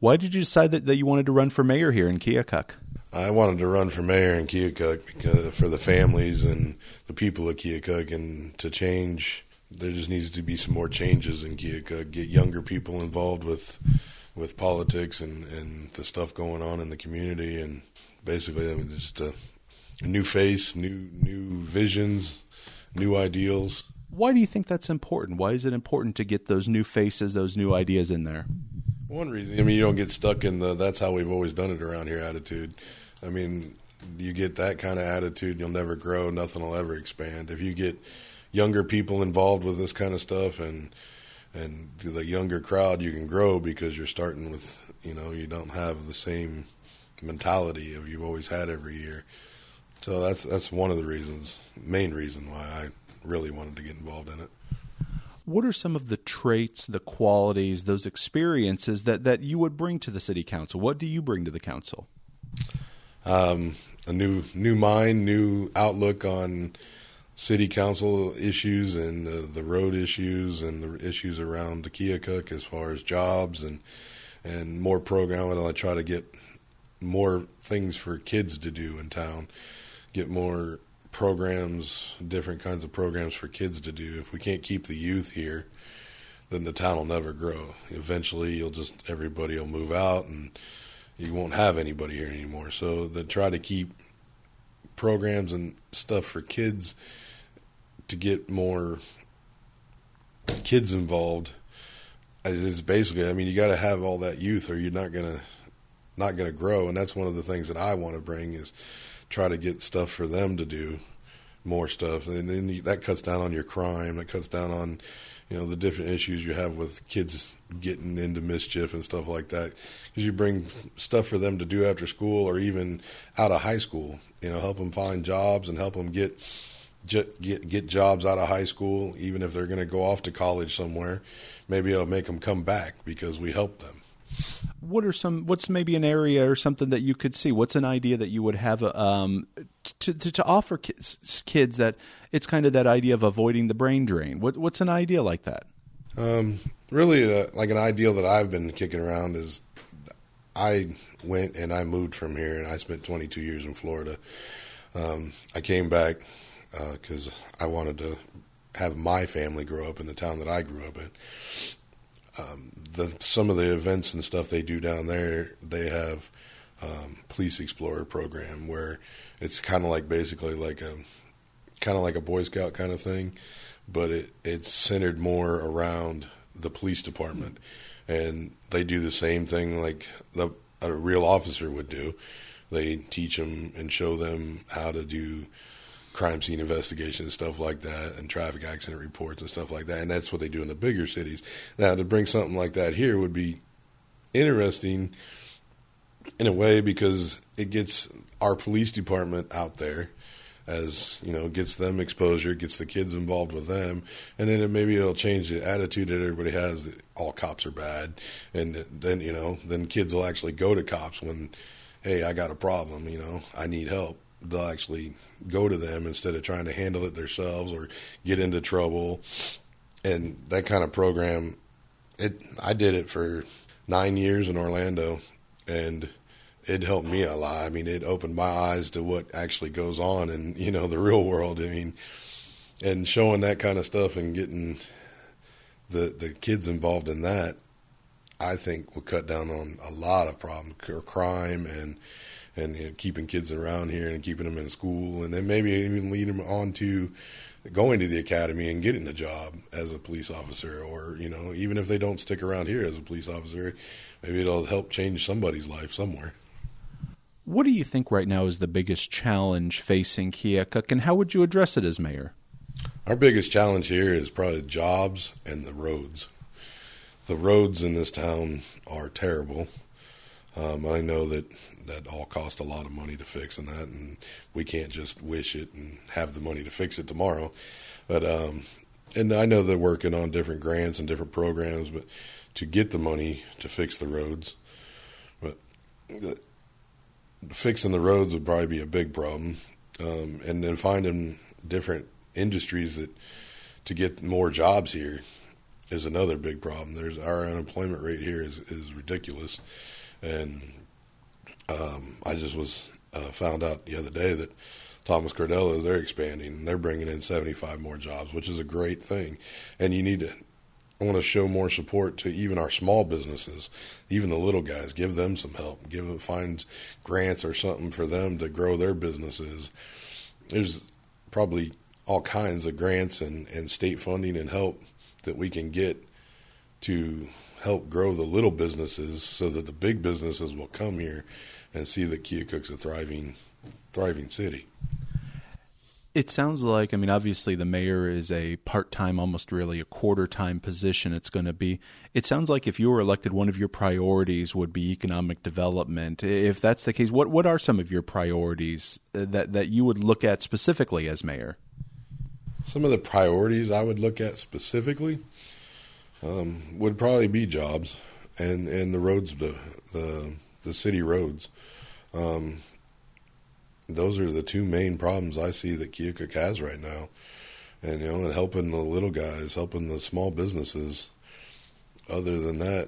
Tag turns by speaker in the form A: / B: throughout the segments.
A: Why did you decide that you wanted to run for mayor here in Keokuk?
B: I wanted to run for mayor in Keokuk because for the families and the people of Keokuk, and to change. There just needs to be some more changes in Keokuk. Get younger people involved with politics and the stuff going on in the community, and basically, I mean, just a new face, new visions, new ideals.
A: Why do you think that's important? Why is it important to get those new faces, those new ideas in there?
B: One reason, I mean, you don't get stuck in the "that's how we've always done it around here" attitude. I mean, you get that kind of attitude, you'll never grow, nothing will ever expand. If you get younger people involved with this kind of stuff and the younger crowd, you can grow because you're starting with, you don't have the same mentality of you've always had every year. So that's one of the reasons, main reason why I really wanted to get involved in it.
A: What are some of the traits, the qualities, those experiences that you would bring to the city council? What do you bring to the council?
B: A new mind, new outlook on city council issues and the road issues and the issues around the Keokuk as far as jobs and more programming. I try to get more things for kids to do in town, get more programs, different kinds of programs for kids to do. If we can't keep the youth here, then the town will never grow. Eventually, everybody will move out and you won't have anybody here anymore. So they try to keep programs and stuff for kids to get more kids involved. It's basically, I mean, you got to have all that youth or you're not gonna grow. And that's one of the things that I want to bring is try to get stuff for them to do, more stuff. And then that cuts down on your crime. That cuts down on, the different issues you have with kids getting into mischief and stuff like that. Because you bring stuff for them to do after school or even out of high school, help them find jobs and help them get jobs out of high school, even if they're going to go off to college somewhere. Maybe it'll make them come back because we help them.
A: What's maybe an area or something that you could see? What's an idea that you would have to offer kids that it's kind of that idea of avoiding the brain drain? What's an idea like that?
B: Really, like an ideal that I've been kicking around is I went and I moved from here and I spent 22 years in Florida. I came back because I wanted to have my family grow up in the town that I grew up in. Some of the events and stuff they do down there, they have Police Explorer program where it's kind of like basically like a Boy Scout kind of thing, but it's centered more around the police department, and they do the same thing like a real officer would do. They teach them and show them how to do crime scene investigation and stuff like that, and traffic accident reports and stuff like that. And that's what they do in the bigger cities. Now, to bring something like that here would be interesting in a way because it gets our police department out there, as gets them exposure, gets the kids involved with them, and then maybe it'll change the attitude that everybody has that all cops are bad, and then kids will actually go to cops when, hey, I got a problem, I need help. They'll actually go to them instead of trying to handle it themselves or get into trouble. And that kind of program, I did it for 9 years in Orlando, and it helped me a lot. I mean, it opened my eyes to what actually goes on in, the real world. I mean, and showing that kind of stuff and getting the kids involved in that, I think will cut down on a lot of problems, or crime and keeping kids around here and keeping them in school, and then maybe even lead them on to going to the academy and getting a job as a police officer, or even if they don't stick around here as a police officer, maybe it'll help change somebody's life somewhere.
A: What do you think right now is the biggest challenge facing Keokuk, and how would you address it as mayor?
B: Our biggest challenge here is probably jobs and the roads. The roads in this town are terrible. I know that all cost a lot of money to fix and we can't just wish it and have the money to fix it tomorrow. But and I know they're working on different grants and different programs, but to get the money to fix the roads. But fixing the roads would probably be a big problem, and then finding different industries to get more jobs here. is another big problem. Our unemployment rate here is ridiculous, and I just was found out the other day that Thomas Cordella, they're expanding. They're bringing in 75 more jobs, which is a great thing. And I want to show more support to even our small businesses, even the little guys. Give them some help. Find grants or something for them to grow their businesses. There's probably all kinds of grants and state funding and help that we can get to help grow the little businesses so that the big businesses will come here and see that Keokuk's a thriving city.
A: It sounds like, I mean, obviously the mayor is a part-time, almost really a quarter-time position it's going to be. It sounds like if you were elected, one of your priorities would be economic development. If that's the case, what are some of your priorities that you would look at specifically as mayor?
B: Some of the priorities I would look at specifically would probably be jobs and the roads, the city roads. Those are the two main problems I see that Keokuk has right now. And, and helping the little guys, helping the small businesses. Other than that,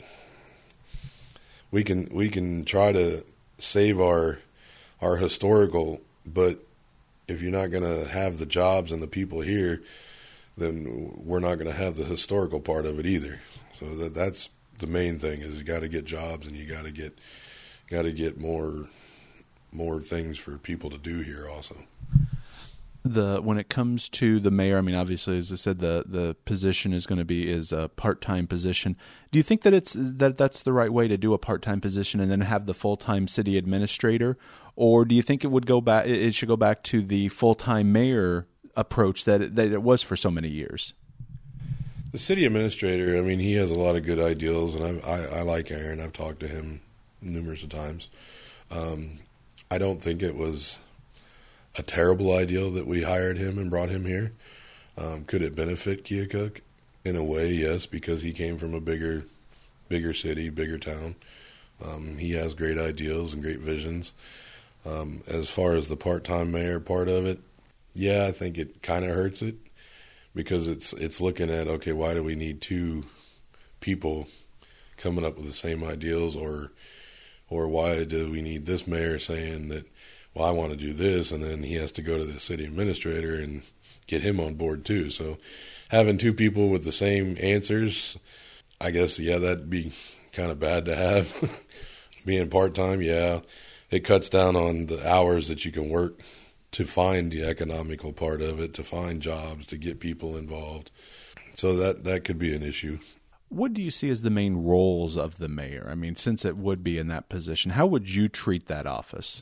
B: we can try to save our historical, but if you're not going to have the jobs and the people here, then we're not going to have the historical part of it either. So that's the main thing, is you got to get jobs and you got to get more things for people to do here also.
A: When it comes to the mayor, I mean, obviously, as I said, the position is a part-time position. Do you think that that's the right way to do a part-time position and then have the full-time city administrator, or do you think it should go back to the full-time mayor approach that it was for so many years?
B: The city administrator, I mean, he has a lot of good ideals, and I like Aaron. I've talked to him numerous of times. I don't think it was a terrible idea that we hired him and brought him here. Could it benefit Keokuk? In a way, yes, because he came from a bigger city, bigger town. He has great ideals and great visions. As far as the part-time mayor part of it, yeah, I think it kind of hurts it, because it's looking at, okay, why do we need two people coming up with the same ideals, or why do we need this mayor saying that, well, I want to do this, and then he has to go to the city administrator and get him on board too. So having two people with the same answers, I guess, yeah, that'd be kind of bad to have. Being part-time, yeah, it cuts down on the hours that you can work to find the economical part of it, to find jobs, to get people involved. So that could be an issue.
A: What do you see as the main roles of the mayor? I mean, since it would be in that position, how would you treat that office?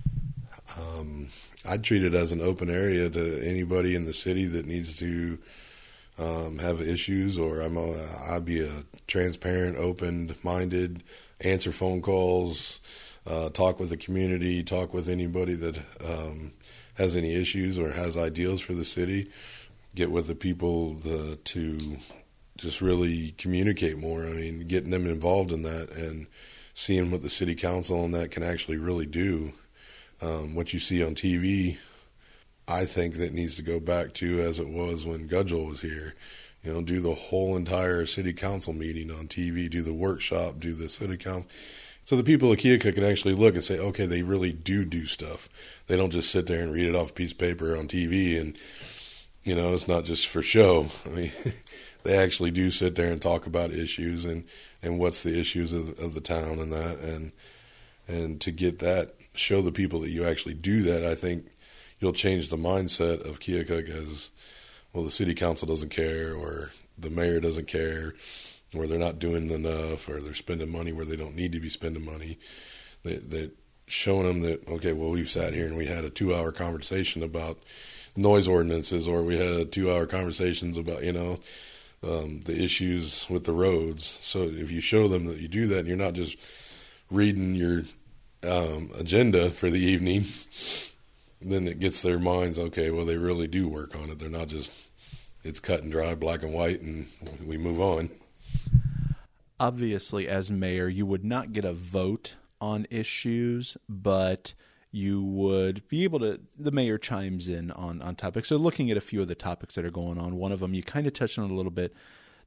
B: I'd treat it as an open area to anybody in the city that needs to have issues, or I'd be a transparent, open-minded, answer phone calls, talk with the community, talk with anybody that has any issues or has ideals for the city, get with the people to just really communicate more. I mean, getting them involved in that and seeing what the city council and that can actually really do. What you see on TV, I think that needs to go back to as it was when Gudgel was here. Do the whole entire city council meeting on TV, do the workshop, do the city council. So the people of Keokuk can actually look and say, okay, they really do stuff. They don't just sit there and read it off a piece of paper on TV, and, it's not just for show. I mean, they actually do sit there and talk about issues and what's the issues of the town and that. And to get that, show the people that you actually do that, I think you'll change the mindset of Keokuk as, well, the city council doesn't care, or the mayor doesn't care, or they're not doing enough, or they're spending money where they don't need to be spending money. That showing them that, okay, well, we've sat here and we had a 2-hour conversation about noise ordinances, or we had 2-hour conversations about, the issues with the roads. So if you show them that you do that, and you're not just reading your agenda for the evening, then it gets their minds, okay, well, they really do work on it. They're not just, it's cut and dry, black and white, and we move on.
A: Obviously, as mayor, you would not get a vote on issues, but you would be able to, the mayor chimes in on topics. So looking at a few of the topics that are going on, one of them, you kind of touched on a little bit,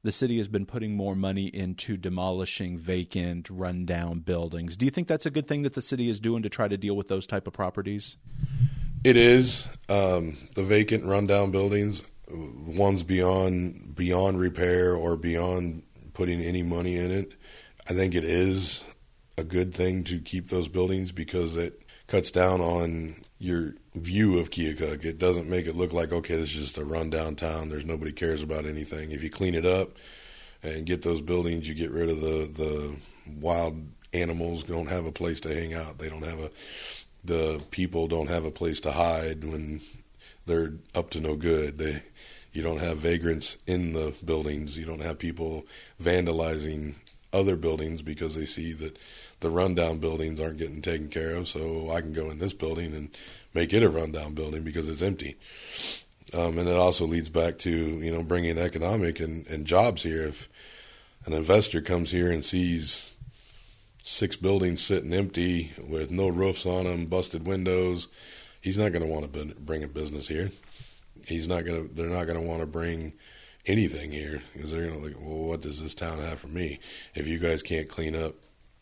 A: the city has been putting more money into demolishing vacant, rundown buildings. Do you think that's a good thing that the city is doing to try to deal with those type of properties?
B: It is. The vacant, rundown buildings, ones beyond repair or beyond putting any money in it, I think it is a good thing to keep those buildings because it cuts down on your view of Keokuk. It doesn't make it look like, okay, this is just a rundown town. There's nobody cares about anything. If you clean it up and get those buildings, you get rid of the wild animals. Don't have a place to hang out. The people don't have a place to hide when they're up to no good. You don't have vagrants in the buildings. You don't have people vandalizing other buildings because they see that the rundown buildings aren't getting taken care of. So I can go in this building and make it a rundown building because it's empty. And it also leads back to, bringing economic and jobs here. If an investor comes here and sees 6 buildings sitting empty with no roofs on them, busted windows, he's not going to want to bring a business here. They're not going to want to bring anything here because they're going to look, well, what does this town have for me? If you guys can't clean up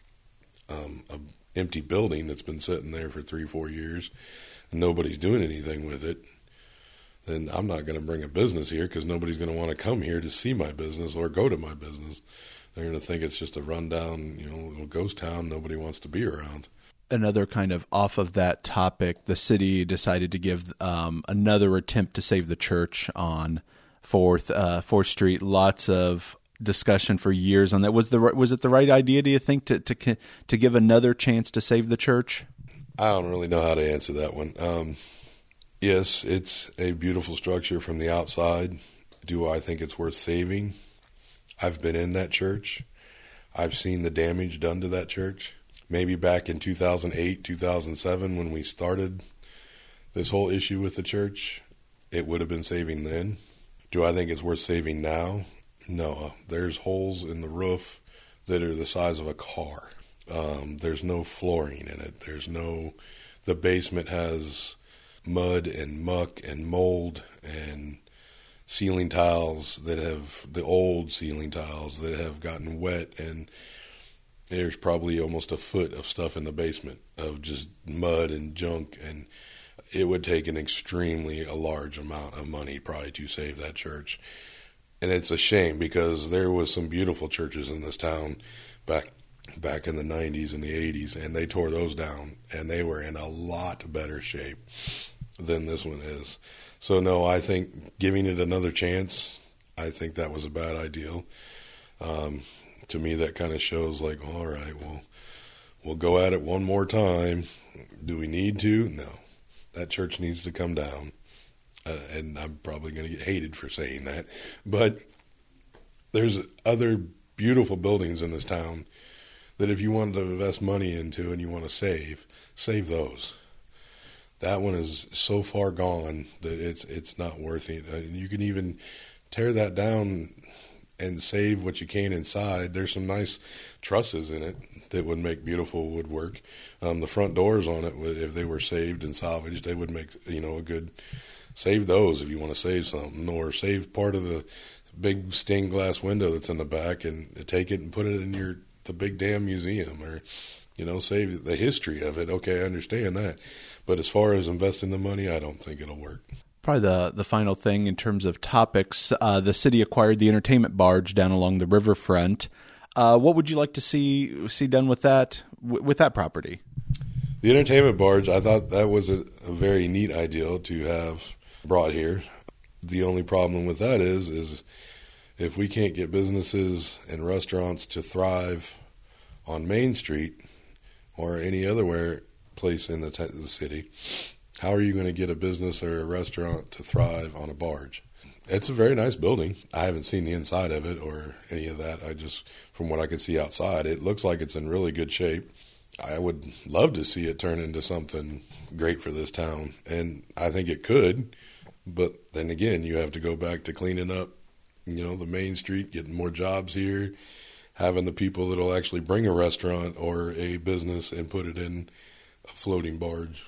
B: an empty building that's been sitting there for 3-4 years and nobody's doing anything with it, then I'm not going to bring a business here because nobody's going to want to come here to see my business or go to my business. They're going to think it's just a rundown, little ghost town nobody wants to be around.
A: Another kind of off of that topic, the city decided to give another attempt to save the church on 4th Street. Lots of discussion for years on that. Was it the right idea, do you think, to give another chance to save the church?
B: I don't really know how to answer that one. Yes, it's a beautiful structure from the outside. Do I think it's worth saving? I've been in that church. I've seen the damage done to that church. Maybe back in 2008, 2007, when we started this whole issue with the church, it would have been saving then. Do I think it's worth saving now? No. There's holes in the roof that are the size of a car. There's no flooring in it. The basement has mud and muck and mold and ceiling tiles the old ceiling tiles that have gotten wet, and there's probably almost a foot of stuff in the basement of just mud and junk, and it would take a large amount of money probably to save that church. And it's a shame because there was some beautiful churches in this town back in the 90s and the 80s, and they tore those down, and they were in a lot better shape than this one is. So no, I think giving it another chance, I think that was a bad idea. To me, that kind of shows like, all right, well, we'll go at it one more time. Do we need to? No. That church needs to come down. And I'm probably going to get hated for saying that. But there's other beautiful buildings in this town that if you wanted to invest money into and you want to save those. That one is so far gone that it's not worth it. You can even tear that down and save what you can inside. There's some nice trusses in it that would make beautiful woodwork. The front doors on it, if they were saved and salvaged, they would make a good. Save those if you want to save something, or save part of the big stained glass window that's in the back and take it and put it in the big damn museum, or save the history of it. Okay, I understand that, but as far as investing the money, I don't think it'll work.
A: Probably the final thing in terms of topics, the city acquired the entertainment barge down along the riverfront. What would you like to see done with that property?
B: The entertainment barge, I thought that was a very neat idea to have brought here. The only problem with that is if we can't get businesses and restaurants to thrive on Main Street or any other place in the city, how are you going to get a business or a restaurant to thrive on a barge? It's a very nice building. I haven't seen the inside of it or any of that. From what I could see outside, it looks like it's in really good shape. I would love to see it turn into something great for this town, and I think it could. But then again, you have to go back to cleaning up, the Main Street, getting more jobs here, having the people that will actually bring a restaurant or a business and put it in a floating barge.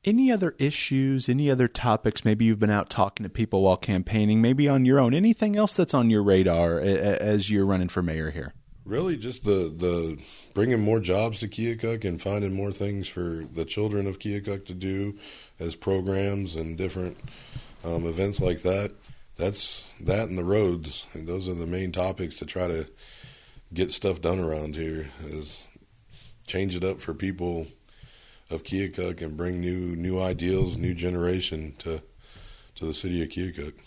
A: Any other issues, any other topics? Maybe you've been out talking to people while campaigning, maybe on your own. Anything else that's on your radar as you're running for mayor here?
B: Really, just the bringing more jobs to Keokuk and finding more things for the children of Keokuk to do as programs and different events like that. That's that and the roads. And those are the main topics to try to get stuff done around here. Is change it up for people of Keokuk and bring new ideals, new generation to the city of Keokuk.